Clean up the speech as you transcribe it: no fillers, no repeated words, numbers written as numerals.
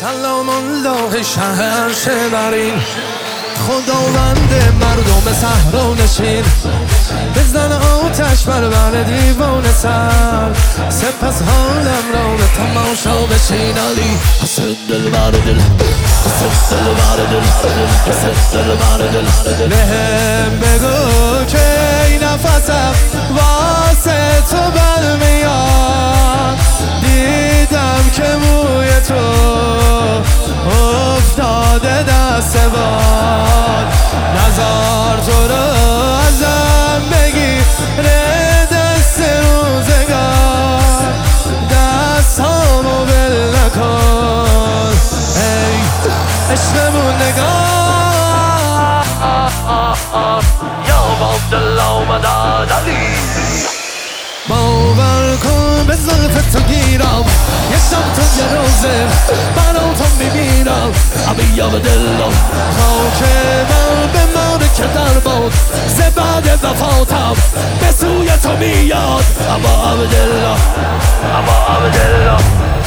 سلام الله شهر شبرین، خداوند مردم صحرا نشین. بزن آتش بر دیوان سر، سپس حالم را به تماشا بچین. علی حسین دل بر دل، حسین دل بر دل، حسین دل بر دل. بهم بگو که این نفسم واسه تو برمیاد. دیدم که موی تو افتاده دست باد، نزار تو رو ازم بگیره دست روزگار. دستامو بل نکن ای عشقمون نگاه. یا باب دل آمدن علی، باور کن به زلف تو گیرم، یه شب تو یه روزه برا تو میمیرم. عبیا به دلم خاک من بمانه که در باد، زباد وفاتم به سوی تو میاد. اما عبدالله، اما عبدالله.